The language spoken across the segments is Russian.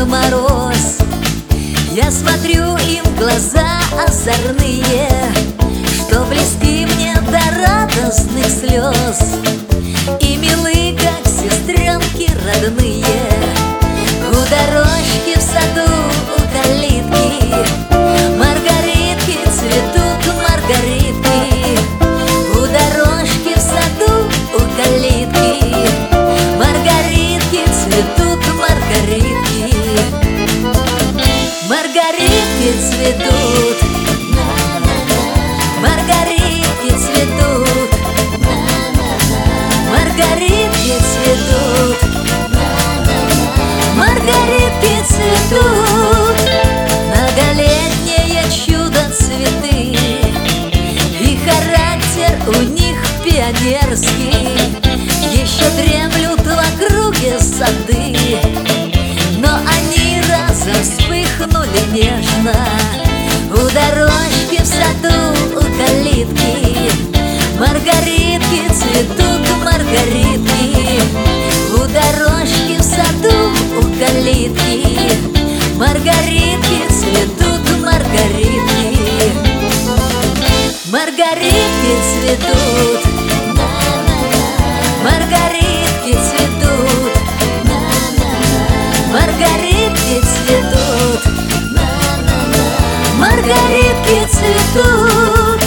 Мороз. Я смотрю им в глаза озорные, что близки мне до радостных слез, и милы, как сестренки родные. У дорожки в саду, у калитки маргаритки цветут, маргаритки. У дорожки в саду, у калитки маргаритки цветут, маргаритки. Маргаритки цветут, маргаритки цветут, маргаритки цветут, маргаритки цветут. Многолетнее чудо цветы, и характер у них пионерский. Еще дремлют в округе сады, но они разом вспыхнули нежно. У дорожки в саду, у калитки маргаритки цветут, маргаритки. У дорожки в саду, у калитки маргаритки цветут, маргаритки. Маргаритки цветут, маргаритки цветут, маргаритки цветут, маргаритки цветут.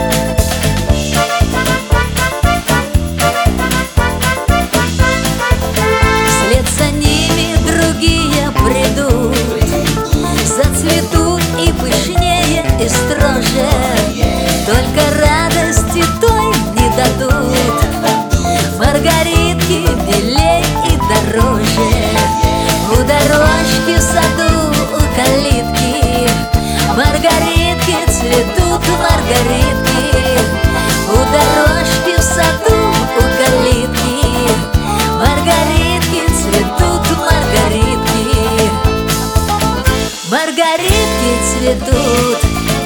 Вслед за ними другие придут, зацветут и пышнее, и строже, только радости той не дадут. Маргаритки милей и дороже. У дорожки в саду, у калитки маргаритки цветут, маргаритки. У дорожки в саду, у калитки маргаритки цветут, маргаритки. Маргаритки цветут,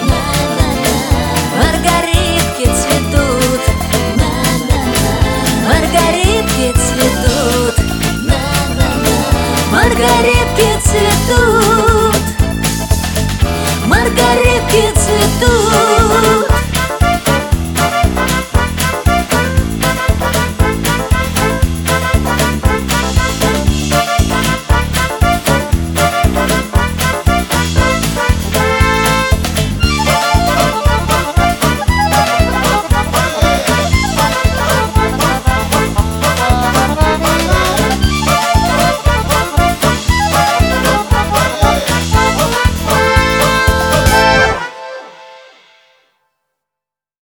маргаритки цветут, маргаритки цветут, маргаритки цветут, маргаритки цветут.